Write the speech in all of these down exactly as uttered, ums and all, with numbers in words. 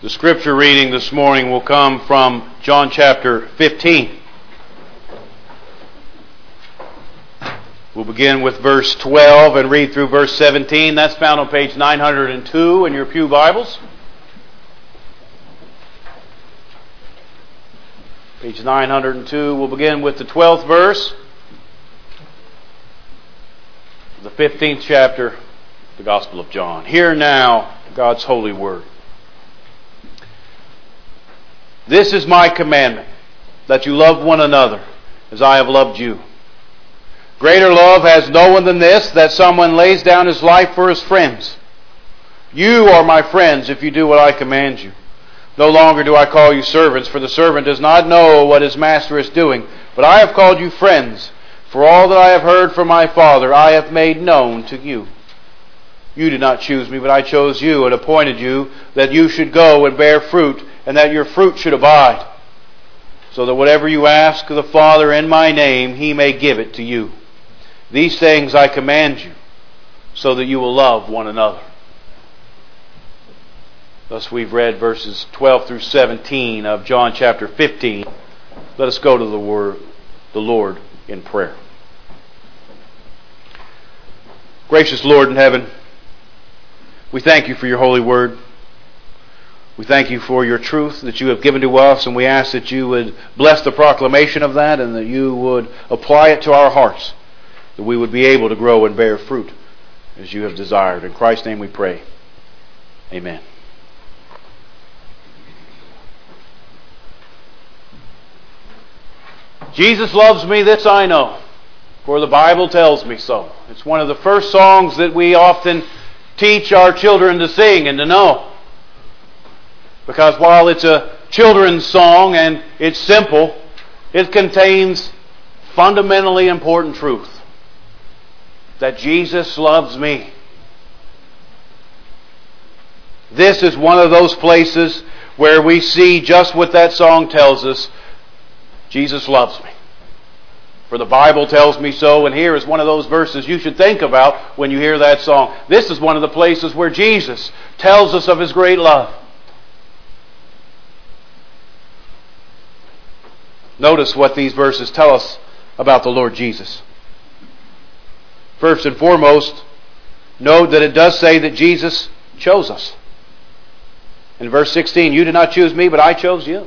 The scripture reading this morning will come from John chapter fifteen. We'll begin with verse twelve and read through verse seventeen. That's found on page nine hundred two in your pew Bibles. Page nine hundred two. We'll begin with the twelfth verse, the fifteenth chapter, the Gospel of John. Hear now God's holy word. This is my commandment, that you love one another as I have loved you. Greater love has no one than this, that someone lays down his life for his friends. You are my friends if you do what I command you. No longer do I call you servants, for the servant does not know what his master is doing. But I have called you friends, for all that I have heard from my Father I have made known to you. You did not choose me, but I chose you and appointed you that you should go and bear fruit, and that your fruit should abide, so that whatever you ask of the Father in my name, He may give it to you. These things I command you, so that you will love one another. Thus we've read verses twelve through seventeen of John chapter fifteen. Let us go to the word, the Lord in prayer. Gracious Lord in heaven, we thank you for your holy word. We thank you for your truth that you have given to us, and we ask that you would bless the proclamation of that and that you would apply it to our hearts, that we would be able to grow and bear fruit as you have desired. In Christ's name we pray. Amen. Jesus loves me, this I know, for the Bible tells me so. It's one of the first songs that we often teach our children to sing and to know. Because while it's a children's song and it's simple, it contains fundamentally important truth. That Jesus loves me. This is one of those places where we see just what that song tells us. Jesus loves me. For the Bible tells me so, and here is one of those verses you should think about when you hear that song. This is one of the places where Jesus tells us of His great love. Notice what these verses tell us about the Lord Jesus. First and foremost, note that it does say that Jesus chose us. In verse sixteen, you did not choose me, but I chose you.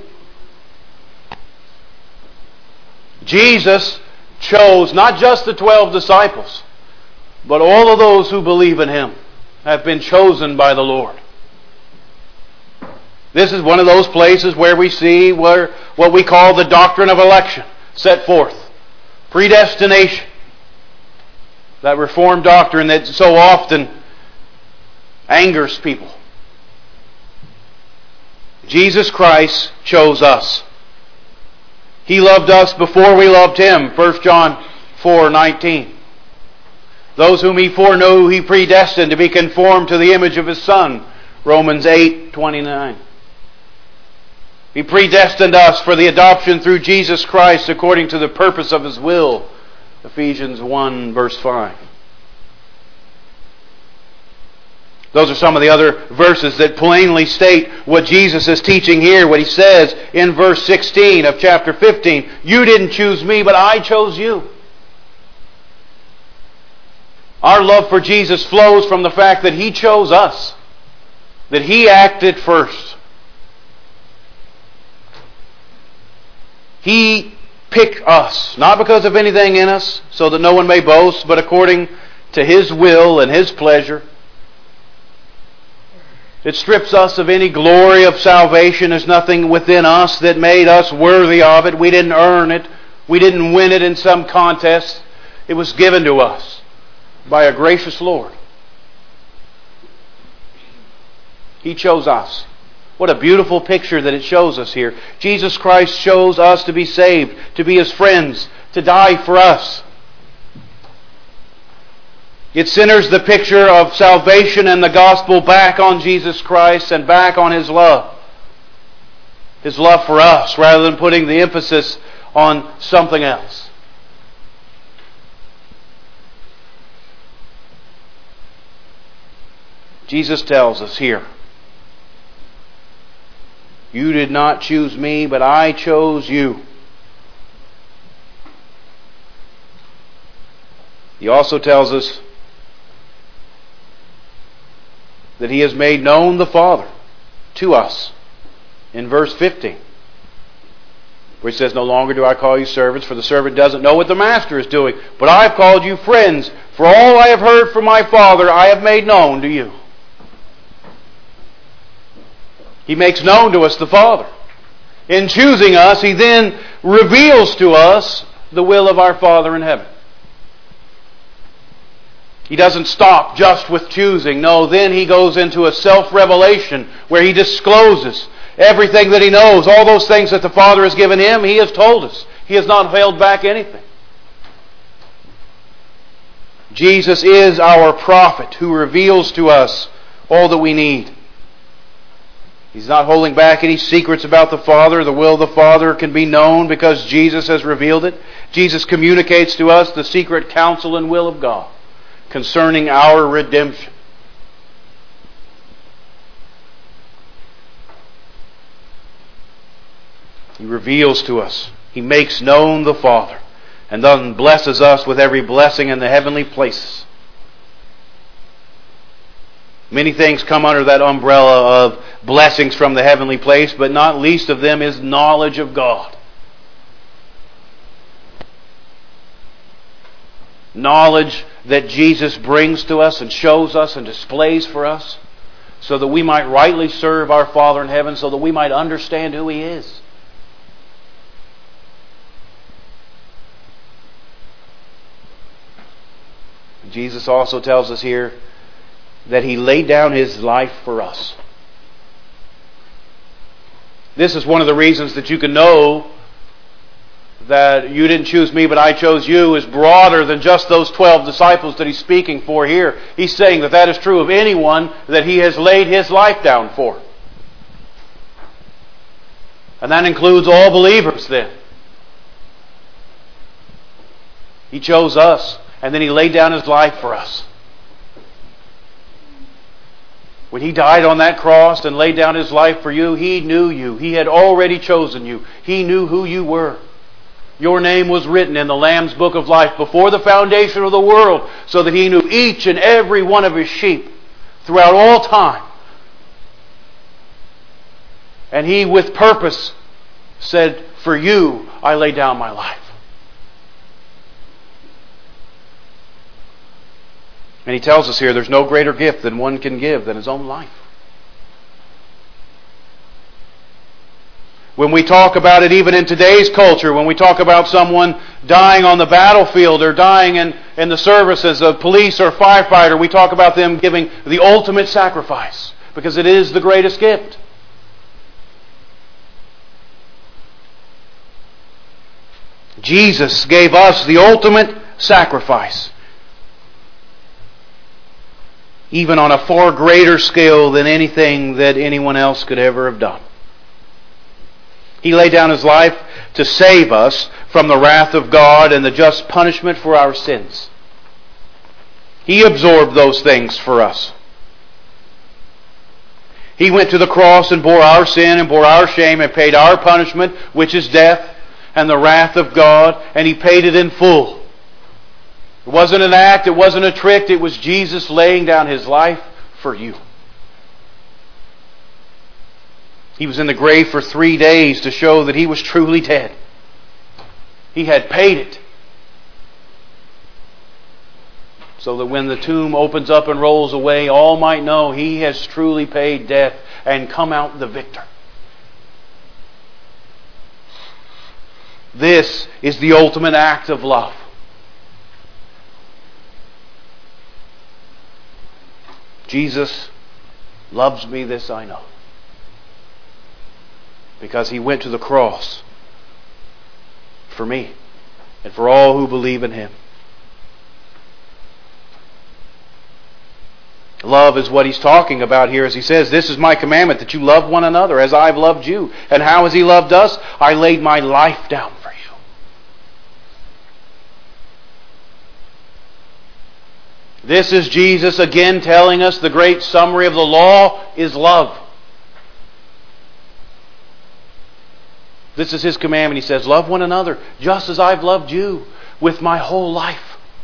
Jesus chose not just the twelve disciples, but all of those who believe in Him have been chosen by the Lord. This is one of those places where we see where what we call the doctrine of election set forth. Predestination. That Reformed doctrine that so often angers people. Jesus Christ chose us. He loved us before we loved Him. First John four nineteen. Those whom He foreknew, He predestined to be conformed to the image of His Son. Romans eight twenty-nine. He predestined us for the adoption through Jesus Christ according to the purpose of His will. Ephesians one verse five. Those are some of the other verses that plainly state what Jesus is teaching here, what He says in verse sixteen of chapter fifteen. You didn't choose me, but I chose you. Our love for Jesus flows from the fact that He chose us, that He acted first. He picked us, not because of anything in us, so that no one may boast, but according to His will and His pleasure. It strips us of any glory of salvation. There's nothing within us that made us worthy of it. We didn't earn it. We didn't win it in some contest. It was given to us by a gracious Lord. He chose us. What a beautiful picture that it shows us here. Jesus Christ chose us to be saved, to be His friends, to die for us. It centers the picture of salvation and the gospel back on Jesus Christ and back on His love. His love for us, rather than putting the emphasis on something else. Jesus tells us here You did not choose me, but I chose you. He also tells us that He has made known the Father to us in verse fifteen, where He says, no longer do I call you servants, for the servant doesn't know what the master is doing, but I have called you friends, for all I have heard from my Father I have made known to you. He makes known to us the Father. In choosing us, He then reveals to us the will of our Father in heaven. He doesn't stop just with choosing. No, then He goes into a self-revelation where He discloses everything that He knows. All those things that the Father has given Him, He has told us. He has not held back anything. Jesus is our prophet who reveals to us all that we need. He's not holding back any secrets about the Father. The will of the Father can be known because Jesus has revealed it. Jesus communicates to us the secret counsel and will of God concerning our redemption. He reveals to us. He makes known the Father and then blesses us with every blessing in the heavenly places. Many things come under that umbrella of blessings from the heavenly place, but not least of them is knowledge of God. Knowledge that Jesus brings to us and shows us and displays for us so that we might rightly serve our Father in heaven, so that we might understand who He is. Jesus also tells us here that He laid down His life for us. This is one of the reasons that you can know that you didn't choose me, but I chose you, is broader than just those twelve disciples that He's speaking for here. He's saying that that is true of anyone that He has laid His life down for. And that includes all believers then. He chose us, and then He laid down His life for us. When He died on that cross and laid down His life for you, He knew you. He had already chosen you. He knew who you were. Your name was written in the Lamb's Book of Life before the foundation of the world, so that He knew each and every one of His sheep throughout all time. And He, with purpose, said, for you I lay down my life. And He tells us here there's no greater gift than one can give than his own life. When we talk about it even in today's culture, when we talk about someone dying on the battlefield or dying in, in the service as a police or firefighter, we talk about them giving the ultimate sacrifice because it is the greatest gift. Jesus gave us the ultimate sacrifice, even on a far greater scale than anything that anyone else could ever have done. He laid down His life to save us from the wrath of God and the just punishment for our sins. He absorbed those things for us. He went to the cross and bore our sin and bore our shame and paid our punishment, which is death and the wrath of God, and He paid it in full. It wasn't an act, it wasn't a trick, it was Jesus laying down His life for you. He was in the grave for three days to show that He was truly dead. He had paid it. So that when the tomb opens up and rolls away, all might know He has truly paid death and come out the victor. This is the ultimate act of love. Jesus loves me, this I know, because He went to the cross for me and for all who believe in Him. Love is what He's talking about here as He says, this is my commandment, that you love one another as I've loved you. And how has He loved us? I laid my life down for you. This is Jesus again telling us the great summary of the law is love. This is His commandment. He says, love one another just as I've loved you with my whole life.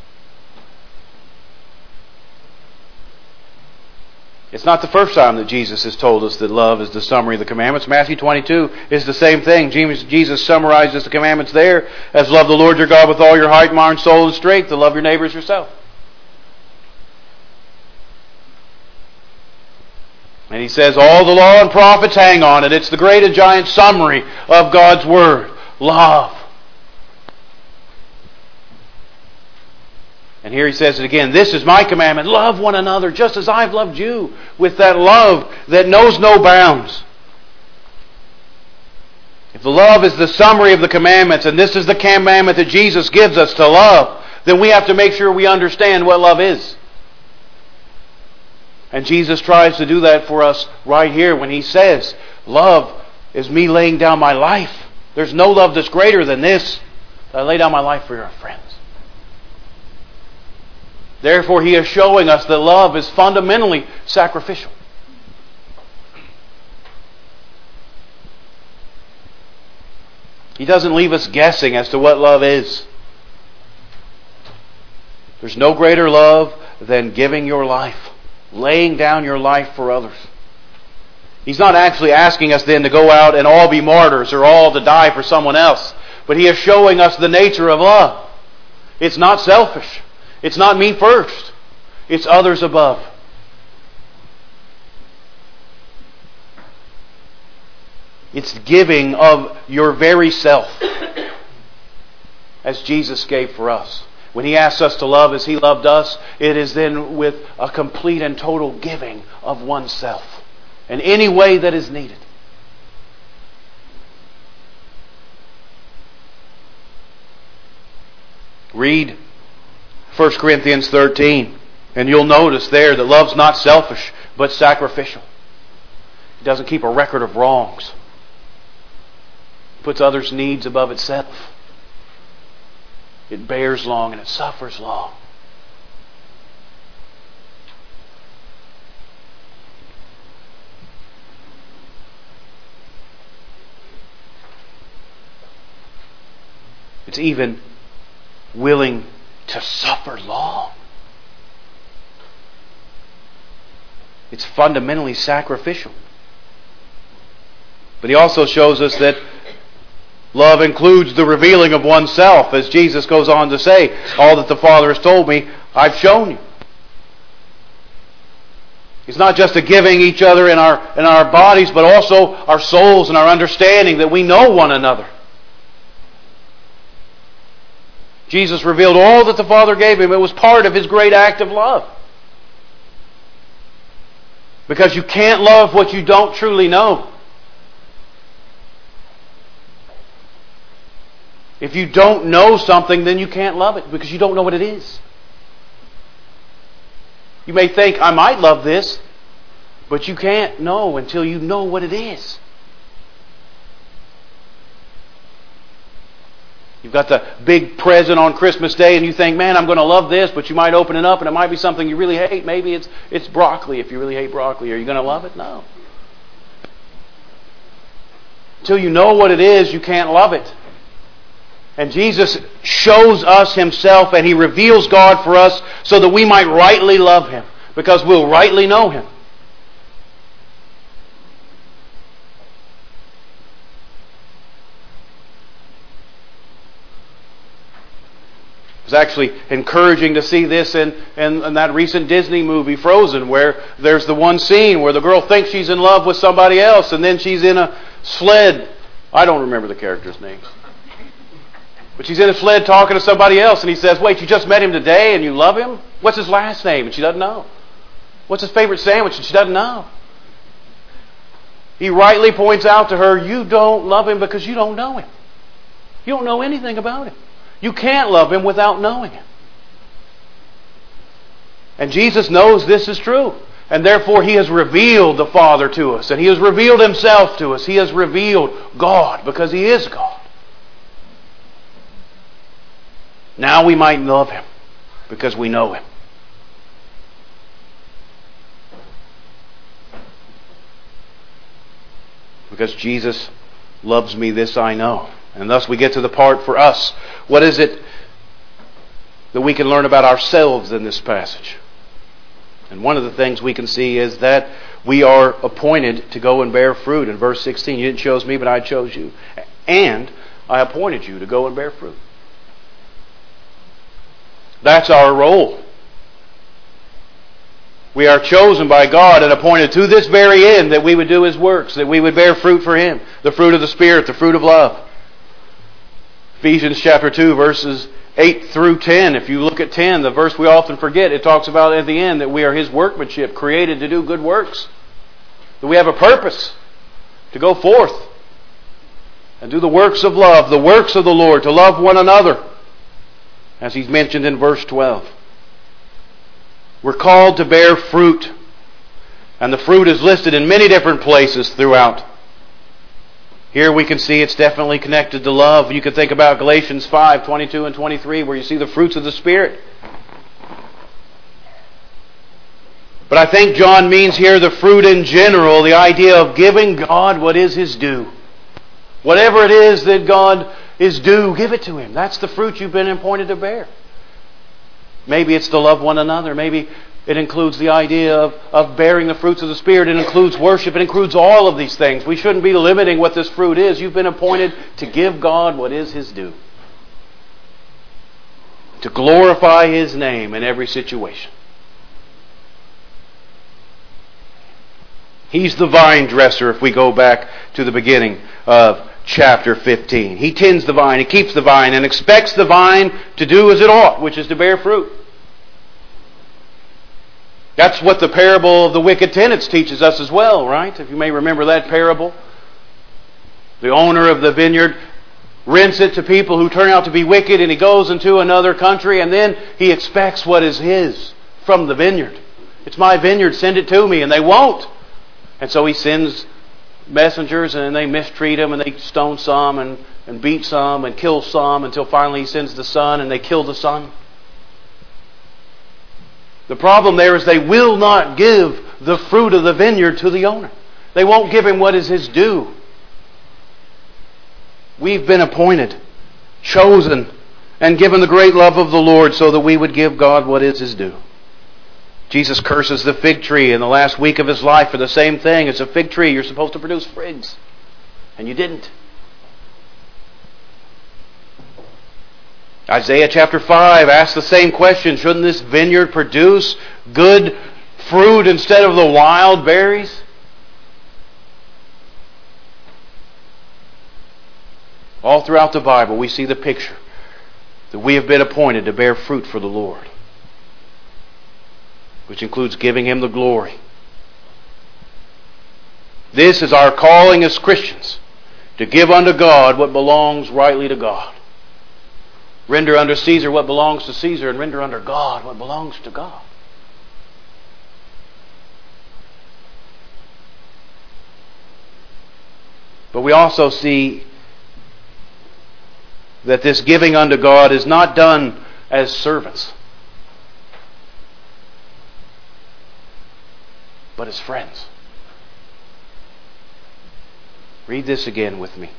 It's not the first time that Jesus has told us that love is the summary of the commandments. Matthew twenty-two is the same thing. Jesus summarizes the commandments there as love the Lord your God with all your heart, mind, soul, and strength, to love your neighbor as yourself. And He says all the law and prophets hang on it. It's the great and giant summary of God's Word. Love. And here He says it again. This is my commandment. Love one another just as I've loved you, with that love that knows no bounds. If the love is the summary of the commandments, and this is the commandment that Jesus gives us to love, then we have to make sure we understand what love is. And Jesus tries to do that for us right here when He says, love is me laying down my life. There's no love that's greater than this. I lay down my life for your friends. Therefore, He is showing us that love is fundamentally sacrificial. He doesn't leave us guessing as to what love is. There's no greater love than giving your life, laying down your life for others. He's not actually asking us then to go out and all be martyrs or all to die for someone else. But He is showing us the nature of love. It's not selfish. It's not me first. It's others above. It's giving of your very self, as Jesus gave for us. When He asks us to love as He loved us, it is then with a complete and total giving of oneself in any way that is needed. Read First Corinthians thirteen, and you'll notice there that love's not selfish, but sacrificial. It doesn't keep a record of wrongs. It puts others' needs above itself. It bears long and it suffers long. It's even willing to suffer long. It's fundamentally sacrificial. But He also shows us that love includes the revealing of oneself, as Jesus goes on to say, all that the Father has told me, I've shown you. It's not just a giving each other in our, in our bodies, but also our souls and our understanding that we know one another. Jesus revealed all that the Father gave Him. It was part of His great act of love. Because you can't love what you don't truly know. If you don't know something, then you can't love it because you don't know what it is. You may think, I might love this, but you can't know until you know what it is. You've got the big present on Christmas Day and you think, man, I'm going to love this, but you might open it up and it might be something you really hate. Maybe it's it's broccoli if you really hate broccoli. Are you going to love it? No. Until you know what it is, you can't love it. And Jesus shows us Himself and He reveals God for us so that we might rightly love Him, because we'll rightly know Him. It's actually encouraging to see this in, in, in that recent Disney movie, Frozen, where there's the one scene where the girl thinks she's in love with somebody else, and then she's in a sled. I don't remember the character's names. But she's in a sled talking to somebody else, and he says, wait, you just met him today and you love him? What's his last name? And she doesn't know. What's his favorite sandwich? And she doesn't know. He rightly points out to her, you don't love him because you don't know him. You don't know anything about him. You can't love him without knowing him. And Jesus knows this is true. And therefore He has revealed the Father to us. And He has revealed Himself to us. He has revealed God because He is God. Now we might love Him because we know Him. Because Jesus loves me, this I know. And thus we get to the part for us. What is it that we can learn about ourselves in this passage? And one of the things we can see is that we are appointed to go and bear fruit. In verse sixteen, you didn't choose me, but I chose you. And I appointed you to go and bear fruit. That's our role. We are chosen by God and appointed to this very end that we would do His works, that we would bear fruit for Him, the fruit of the Spirit, the fruit of love. Ephesians chapter two, verses eight through ten. If you look at ten, the verse we often forget, it talks about at the end that we are His workmanship, created to do good works. That we have a purpose to go forth and do the works of love, the works of the Lord, to love one another, as He's mentioned in verse twelve. We're called to bear fruit. And the fruit is listed in many different places throughout. Here we can see it's definitely connected to love. You can think about Galatians five, twenty-two and twenty-three, where you see the fruits of the Spirit. But I think John means here the fruit in general, the idea of giving God what is His due. Whatever it is that God is due, give it to Him. That's the fruit you've been appointed to bear. Maybe it's to love one another. Maybe it includes the idea of, of bearing the fruits of the Spirit. It includes worship. It includes all of these things. We shouldn't be limiting what this fruit is. You've been appointed to give God what is His due. To glorify His name in every situation. He's the vine dresser if we go back to the beginning of chapter fifteen. He tends the vine, He keeps the vine, and expects the vine to do as it ought, which is to bear fruit. That's what the parable of the wicked tenants teaches us as well, right? If you may remember that parable. The owner of the vineyard rents it to people who turn out to be wicked, and he goes into another country, and then he expects what is his from the vineyard. It's my vineyard, send it to me, and they won't. And so he sends messengers, and they mistreat him, and they stone some, and, and beat some, and kill some, until finally he sends the son, and they kill the son. The problem there is they will not give the fruit of the vineyard to the owner. They won't give him what is his due. We've been appointed, chosen, and given the great love of the Lord so that we would give God what is His due. Jesus curses the fig tree in the last week of His life for the same thing. It's a fig tree. You're supposed to produce figs. And you didn't. Isaiah chapter five asks the same question. Shouldn't this vineyard produce good fruit instead of the wild berries? All throughout the Bible we see the picture that we have been appointed to bear fruit for the Lord, which includes giving Him the glory. This is our calling as Christians, to give unto God what belongs rightly to God. Render unto Caesar what belongs to Caesar, and render unto God what belongs to God. But we also see that this giving unto God is not done as servants, but as friends. Read this again with me.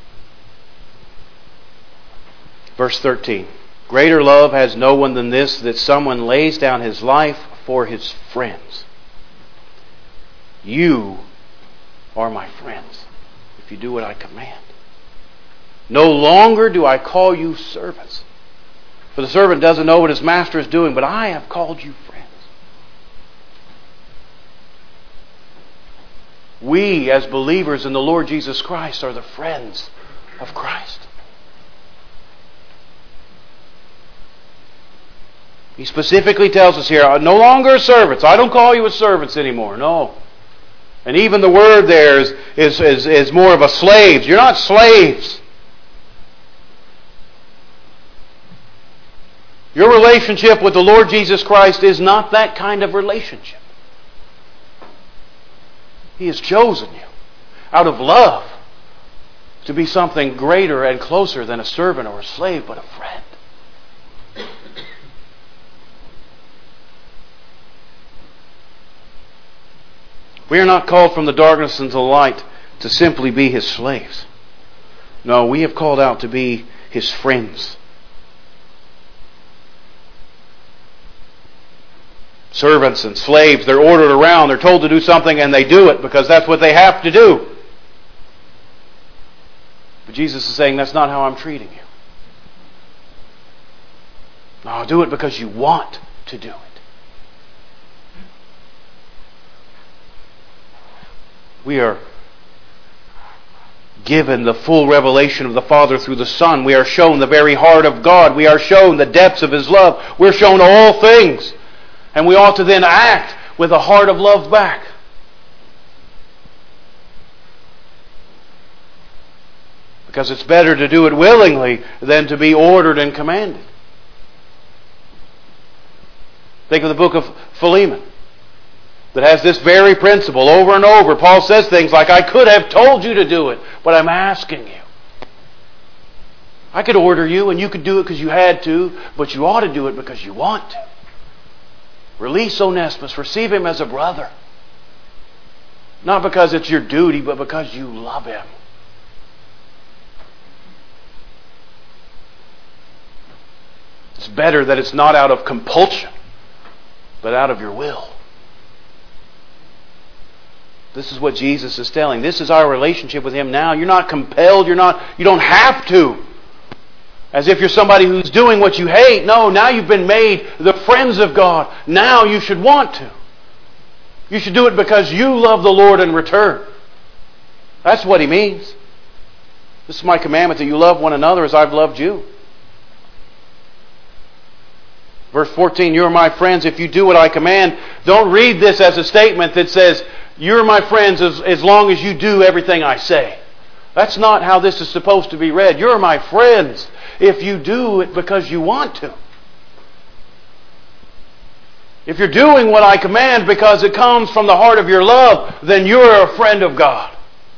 Verse thirteen. Greater love has no one than this, that someone lays down his life for his friends. You are my friends if you do what I command. No longer do I call you servants, for the servant doesn't know what his master is doing, but I have called you friends. We, as believers in the Lord Jesus Christ, are the friends of Christ. He specifically tells us here, no longer servants. I don't call you as servants anymore. No. And even the word there is, is, is, is more of a slaves. You're not slaves. Your relationship with the Lord Jesus Christ is not that kind of relationship. He has chosen you out of love to be something greater and closer than a servant or a slave, but a friend. We are not called from the darkness into the light to simply be His slaves. No, we have called out to be His friends. Servants and slaves, they're ordered around, they're told to do something, and they do it because that's what they have to do. But Jesus is saying, that's not how I'm treating you. No, do it because you want to do it. We are given the full revelation of the Father through the Son. We are shown the very heart of God. We are shown the depths of His love. We're shown all things. And we ought to then act with a heart of love back. Because it's better to do it willingly than to be ordered and commanded. Think of the book of Philemon that has this very principle over and over. Paul says things like, I could have told you to do it, but I'm asking you. I could order you and you could do it because you had to, but you ought to do it because you want to. Release Onesimus. Receive him as a brother. Not because it's your duty, but because you love him. It's better that it's not out of compulsion, but out of your will. This is what Jesus is telling. This is our relationship with Him now. You're not compelled. You're not. You don't have to. As if you're somebody who's doing what you hate. No, now you've been made the friends of God. Now you should want to. You should do it because you love the Lord in return. That's what He means. This is my commandment, that you love one another as I've loved you. Verse fourteen, you are my friends if you do what I command. Don't read this as a statement that says, you're my friends as, as long as you do everything I say. That's not how this is supposed to be read. You're my friends if you do it because you want to. If you're doing what I command because it comes from the heart of your love, then you're a friend of God.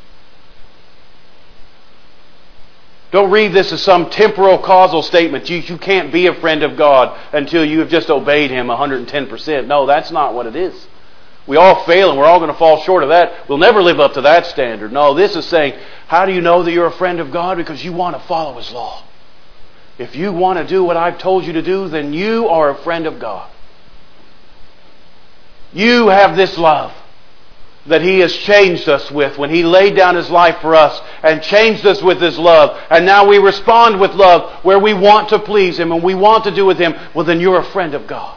Don't read this as some temporal causal statement. You, you can't be a friend of God until you have just obeyed Him one hundred ten percent. No, that's not what it is. We all fail and we're all going to fall short of that. We'll never live up to that standard. No, this is saying, how do you know that you're a friend of God? Because you want to follow His law. If you want to do what I've told you to do, then you are a friend of God. You have this love that He has changed us with when He laid down His life for us and changed us with His love. And now we respond with love where we want to please Him and we want to do with Him. Well, then you're a friend of God.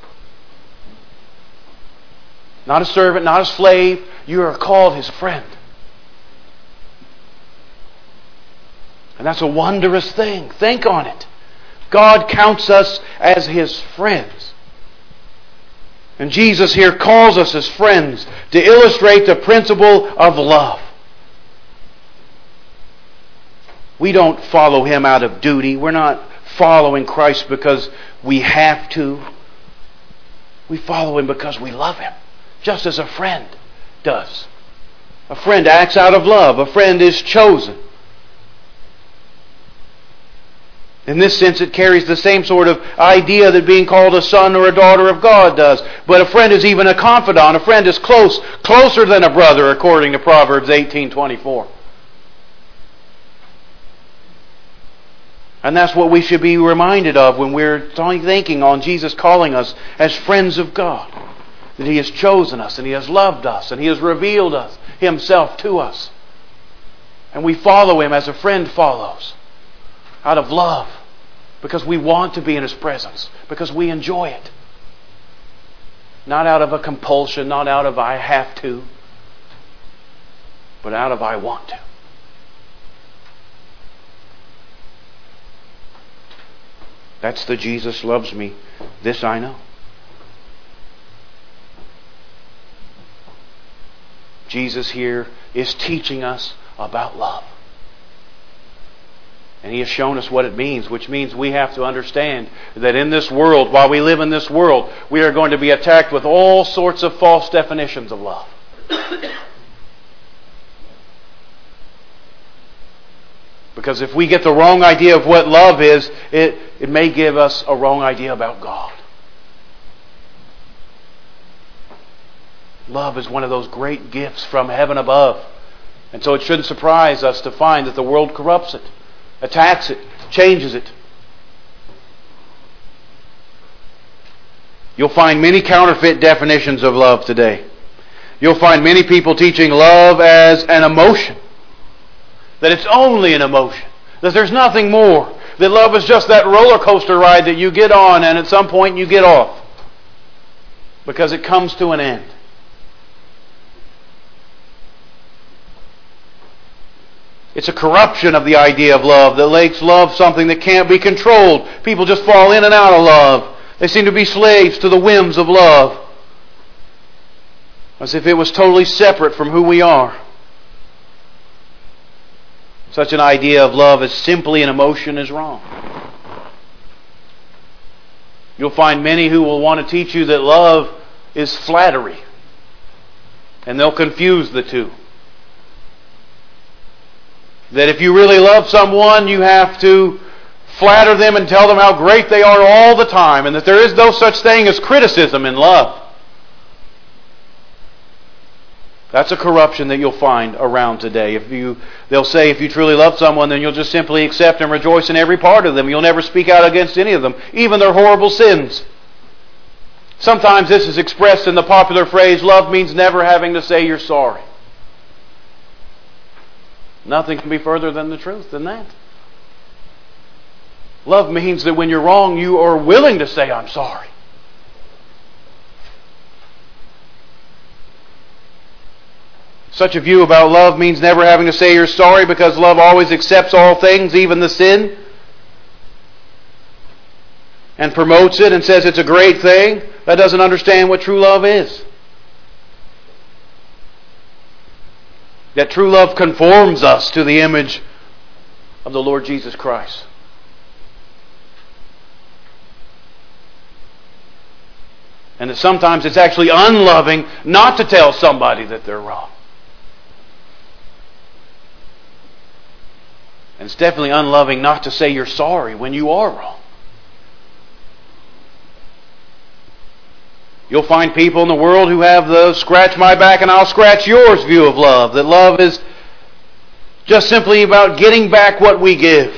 Not a servant, not a slave. You are called His friend. And that's a wondrous thing. Think on it. God counts us as His friends. And Jesus here calls us as friends to illustrate the principle of love. We don't follow Him out of duty. We're not following Christ because we have to. We follow Him because we love Him. Just as a friend does. A friend acts out of love. A friend is chosen. In this sense, it carries the same sort of idea that being called a son or a daughter of God does. But a friend is even a confidant. A friend is close, closer than a brother, according to Proverbs eighteen twenty-four. And that's what we should be reminded of when we're thinking on Jesus calling us as friends of God. That He has chosen us and He has loved us and He has revealed us Himself to us. And we follow Him as a friend follows. Out of love. Because we want to be in His presence. Because we enjoy it. Not out of a compulsion, not out of I have to. But out of I want to. That's the Jesus loves me. This I know. Jesus here is teaching us about love. And He has shown us what it means, which means we have to understand that in this world, while we live in this world, we are going to be attacked with all sorts of false definitions of love. Because if we get the wrong idea of what love is, it, it may give us a wrong idea about God. Love is one of those great gifts from heaven above And so it shouldn't surprise us to find that the world corrupts it, attacks it, changes it. You'll find many counterfeit definitions of love today. You'll find many people teaching love as an emotion. That it's only an emotion. That there's nothing more. That love is just that roller coaster ride that you get on and at some point you get off. Because it comes to an end. It's a corruption of the idea of love that makes love something that can't be controlled. People just fall in and out of love. They seem to be slaves to the whims of love. As if it was totally separate from who we are. Such an idea of love as simply an emotion is wrong. You'll find many who will want to teach you that love is flattery. And they'll confuse the two. That if you really love someone, you have to flatter them and tell them how great they are all the time. And that there is no such thing as criticism in love. That's a corruption that you'll find around today. If you, they'll say if you truly love someone, then you'll just simply accept and rejoice in every part of them. You'll never speak out against any of them, even their horrible sins. Sometimes this is expressed in the popular phrase, love means never having to say you're sorry. Nothing can be further than the truth than that. Love means that when you're wrong, you are willing to say, I'm sorry. Such a view about love means never having to say you're sorry because love always accepts all things, even the sin, and promotes it and says it's a great thing. That doesn't understand what true love is. That true love conforms us to the image of the Lord Jesus Christ. And that sometimes it's actually unloving not to tell somebody that they're wrong. And it's definitely unloving not to say you're sorry when you are wrong. You'll find people in the world who have the scratch my back and I'll scratch yours view of love. That love is just simply about getting back what we give.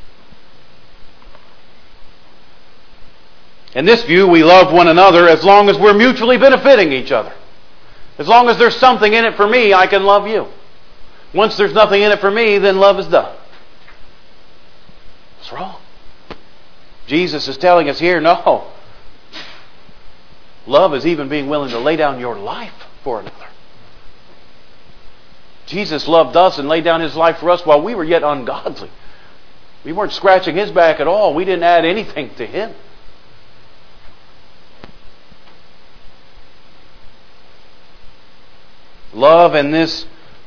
In this view, we love one another as long as we're mutually benefiting each other. As long as there's something in it for me, I can love you. Once there's nothing in it for me, then love is done. What's wrong? Jesus is telling us here, no. Love is even being willing to lay down your life for another. Jesus loved us and laid down His life for us while we were yet ungodly. We weren't scratching His back at all. We didn't add anything to Him. Love in this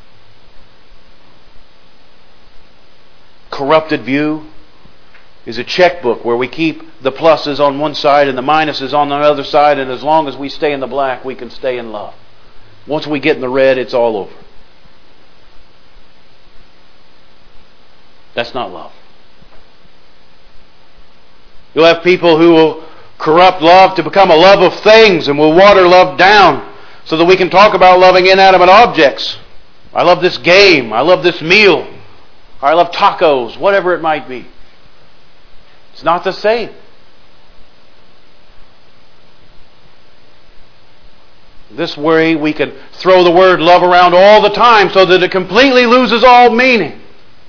corrupted view is a checkbook where we keep the pluses on one side and the minuses on the other side, and as long as we stay in the black, we can stay in love. Once we get in the red, it's all over. That's not love. You'll have people who will corrupt love to become a love of things and will water love down so that we can talk about loving inanimate objects. I love this game. I love this meal. I love tacos, whatever it might be. It's not the same. This way we can throw the word love around all the time so that it completely loses all meaning.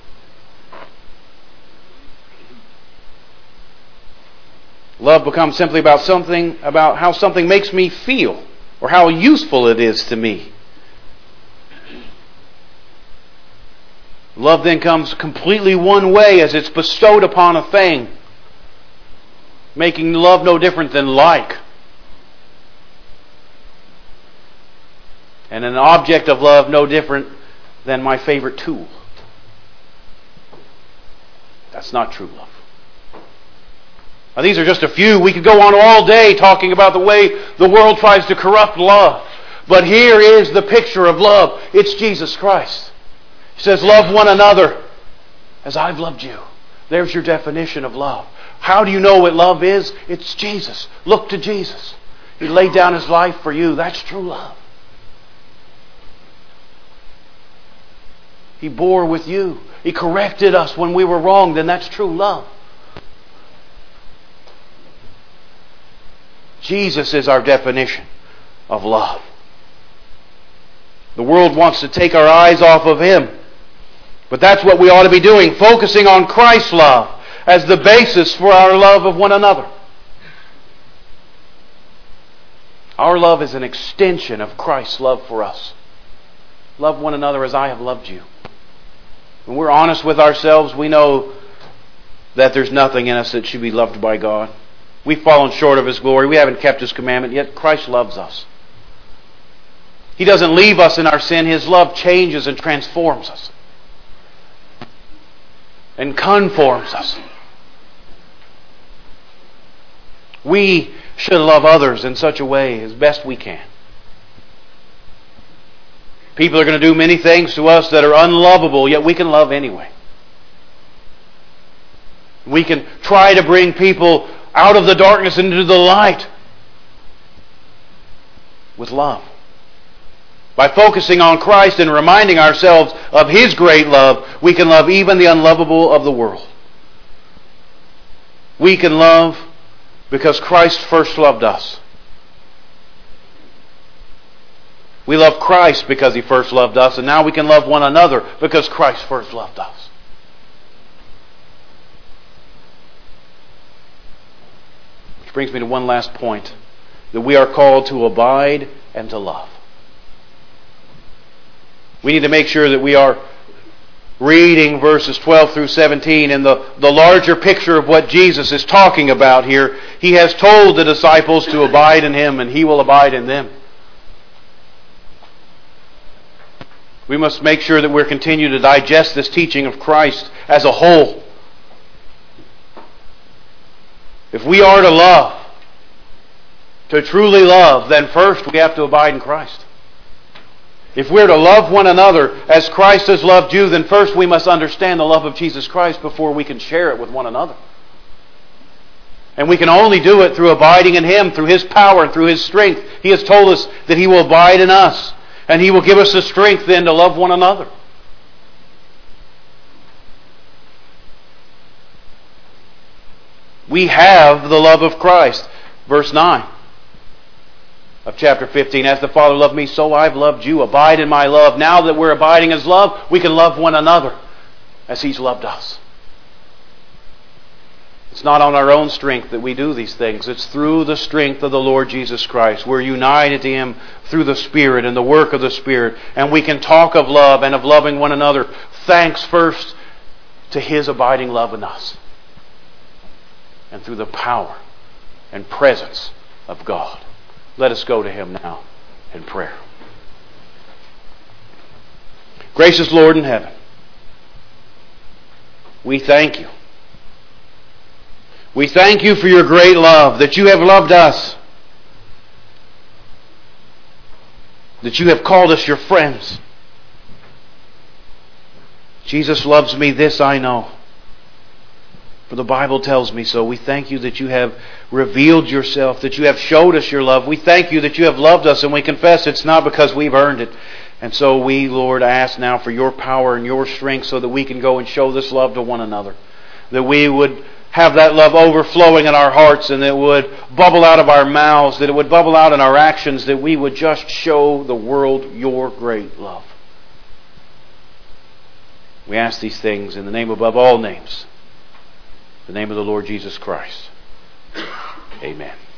Love becomes simply about something, about how something makes me feel or how useful it is to me. Love then comes completely one way as it's bestowed upon a thing, making love no different than like. And an object of love no different than my favorite tool. That's not true love. Now, these are just a few. We could go on all day talking about the way the world tries to corrupt love. But here is the picture of love. It's Jesus Christ. He says, love one another as I've loved you. There's your definition of love. How do you know what love is? It's Jesus. Look to Jesus. He laid down His life for you. That's true love. He bore with you. He corrected us when we were wrong. Then that's true love. Jesus is our definition of love. The world wants to take our eyes off of Him. But that's what we ought to be doing, focusing on Christ's love as the basis for our love of one another. Our love is an extension of Christ's love for us. Love one another as I have loved you. When we're honest with ourselves, we know that there's nothing in us that should be loved by God. We've fallen short of His glory. We haven't kept His commandment, yet Christ loves us. He doesn't leave us in our sin. His love changes and transforms us and conforms us. We should love others in such a way as best we can. People are going to do many things to us that are unlovable, yet we can love anyway. We can try to bring people out of the darkness into the light with love. By focusing on Christ and reminding ourselves of His great love, we can love even the unlovable of the world. We can love because Christ first loved us. We love Christ because He first loved us, and now we can love one another because Christ first loved us. Which brings me to one last point, that we are called to abide and to love. We need to make sure that we are reading verses twelve through seventeen in the, the larger picture of what Jesus is talking about here. He has told the disciples to abide in Him, and He will abide in them. We must make sure that we're continue to digest this teaching of Christ as a whole. If we are to love, to truly love, then first we have to abide in Christ. If we're to love one another as Christ has loved you, then first we must understand the love of Jesus Christ before we can share it with one another. And we can only do it through abiding in Him, through His power and through His strength. He has told us that He will abide in us. And He will give us the strength then to love one another. We have the love of Christ. Verse nine of chapter fifteen. As the Father loved me, so I've loved you. Abide in my love. Now that we're abiding in His love, we can love one another as He's loved us. It's not on our own strength that we do these things. It's through the strength of the Lord Jesus Christ. We're united to Him through the Spirit and the work of the Spirit. And we can talk of love and of loving one another. Thanks first to His abiding love in us. And through the power and presence of God. Let us go to Him now in prayer. Gracious Lord in heaven, we thank You. We thank You for Your great love, that You have loved us, that You have called us Your friends. Jesus loves me, this I know, for the Bible tells me so. We thank You that You have revealed Yourself, that You have showed us Your love. We thank You that You have loved us, and we confess it's not because we've earned it. And so we, Lord, ask now for Your power and Your strength so that we can go and show this love to one another. That we would have that love overflowing in our hearts, and it would bubble out of our mouths, that it would bubble out in our actions, that we would just show the world Your great love. We ask these things in the name above all names, the name of the Lord Jesus Christ. Amen.